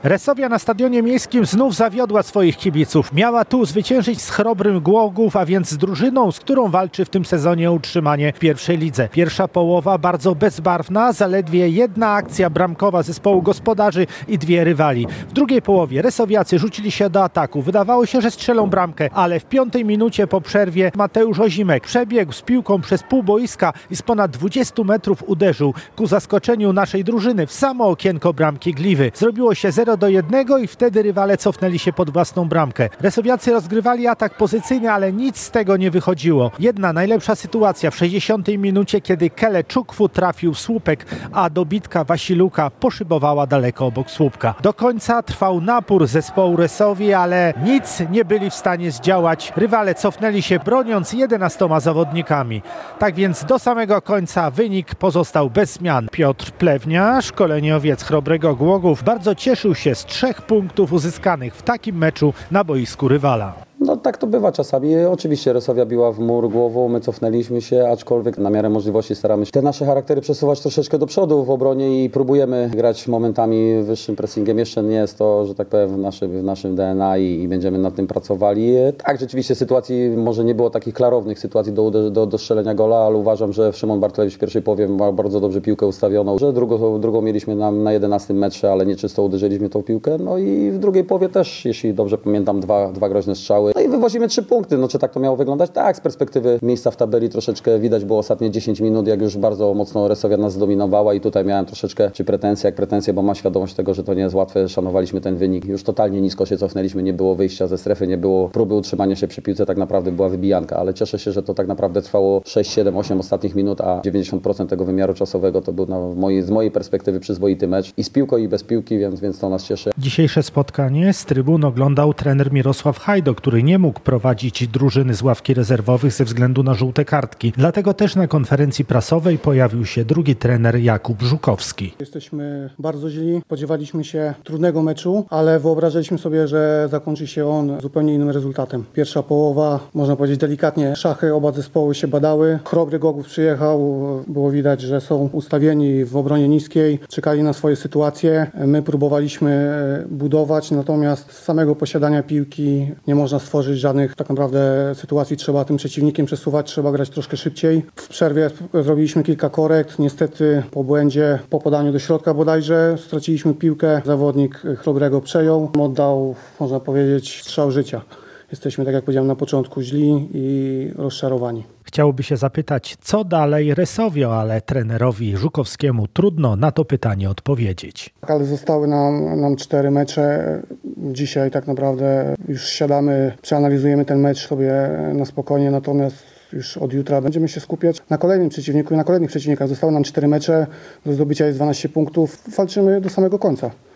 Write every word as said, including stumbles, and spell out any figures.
Resowia na Stadionie Miejskim znów zawiodła swoich kibiców. Miała tu zwyciężyć z Chrobrym Głogów, a więc z drużyną, z którą walczy w tym sezonie o utrzymanie w pierwszej lidze. Pierwsza połowa bardzo bezbarwna, zaledwie jedna akcja bramkowa zespołu gospodarzy i dwie rywali. W drugiej połowie resowiacy rzucili się do ataku. Wydawało się, że strzelą bramkę, ale w piątej minucie po przerwie Mateusz Ozimek przebiegł z piłką przez pół boiska i z ponad dwudziestu metrów uderzył ku zaskoczeniu naszej drużyny w samo okienko bramki Gliwy. Zrobiło się zero do jednego i wtedy rywale cofnęli się pod własną bramkę. Resowiacy rozgrywali atak pozycyjny, ale nic z tego nie wychodziło. Jedna najlepsza sytuacja w sześćdziesiątej minucie, kiedy Kele Czukwu trafił w słupek, a dobitka Wasiluka poszybowała daleko obok słupka. Do końca trwał napór zespołu Resowi, ale nic nie byli w stanie zdziałać. Rywale cofnęli się broniąc jedenastoma zawodnikami. Tak więc do samego końca wynik pozostał bez zmian. Piotr Plewnia, szkoleniowiec Chrobrego Głogów, bardzo cieszył się z trzech punktów uzyskanych w takim meczu na boisku rywala. No tak to bywa czasami. Oczywiście Resowia biła w mur głową, my cofnęliśmy się, aczkolwiek na miarę możliwości staramy się te nasze charaktery przesuwać troszeczkę do przodu w obronie i próbujemy grać momentami wyższym pressingiem. Jeszcze nie jest to, że tak powiem, w naszym, w naszym D N A i, i będziemy nad tym pracowali. Tak, rzeczywiście sytuacji, może nie było takich klarownych sytuacji do, do, do strzelenia gola, ale uważam, że Szymon Bartolewicz w pierwszej połowie ma bardzo dobrze piłkę ustawioną, że drugą, drugą mieliśmy na, na jedenastym metrze, ale nieczysto uderzyliśmy tą piłkę. No i w drugiej połowie też, jeśli dobrze pamiętam, dwa, dwa groźne strzały. No i wywozimy trzy punkty. No czy tak to miało wyglądać? Tak, z perspektywy miejsca w tabeli troszeczkę widać było ostatnie dziesięć minut, jak już bardzo mocno Resowia nas zdominowała i tutaj miałem troszeczkę, czy pretensje, jak pretensje, bo mam świadomość tego, że to nie jest łatwe, szanowaliśmy ten wynik. Już totalnie nisko się cofnęliśmy, nie było wyjścia ze strefy, nie było próby utrzymania się przy piłce, tak naprawdę była wybijanka, ale cieszę się, że to tak naprawdę trwało sześć, siedem, osiem ostatnich minut, a dziewięćdziesiąt procent tego wymiaru czasowego to był na mojej, z mojej perspektywy przyzwoity mecz i z piłką i bez piłki, więc, więc to nas cieszy. Dzisiejsze spotkanie z trybun oglądał trener Mirosław Hajdo, który nie mógł prowadzić drużyny z ławki rezerwowych ze względu na żółte kartki. Dlatego też na konferencji prasowej pojawił się drugi trener Jakub Żukowski. Jesteśmy bardzo źli, spodziewaliśmy się trudnego meczu, ale wyobrażaliśmy sobie, że zakończy się on zupełnie innym rezultatem. Pierwsza połowa, można powiedzieć delikatnie, szachy oba zespoły się badały. Chrobry Głogów przyjechał, było widać, że są ustawieni w obronie niskiej, czekali na swoje sytuacje. My próbowaliśmy budować, natomiast z samego posiadania piłki nie można stworzyć żadnych tak naprawdę sytuacji, trzeba tym przeciwnikiem przesuwać, trzeba grać troszkę szybciej. W przerwie zrobiliśmy kilka korekt, niestety po błędzie, po podaniu do środka bodajże straciliśmy piłkę, zawodnik Chrobrego przejął, oddał, można powiedzieć, strzał życia. Jesteśmy, tak jak powiedziałem na początku, źli i rozczarowani. Chciałoby się zapytać, co dalej Resowio, ale trenerowi Żukowskiemu trudno na to pytanie odpowiedzieć. Ale zostały nam, nam cztery mecze. Dzisiaj tak naprawdę już siadamy, przeanalizujemy ten mecz sobie na spokojnie, natomiast już od jutra będziemy się skupiać na kolejnym przeciwniku i na kolejnych przeciwnikach. Zostały nam cztery mecze, do zdobycia jest dwanaście punktów. Walczymy do samego końca.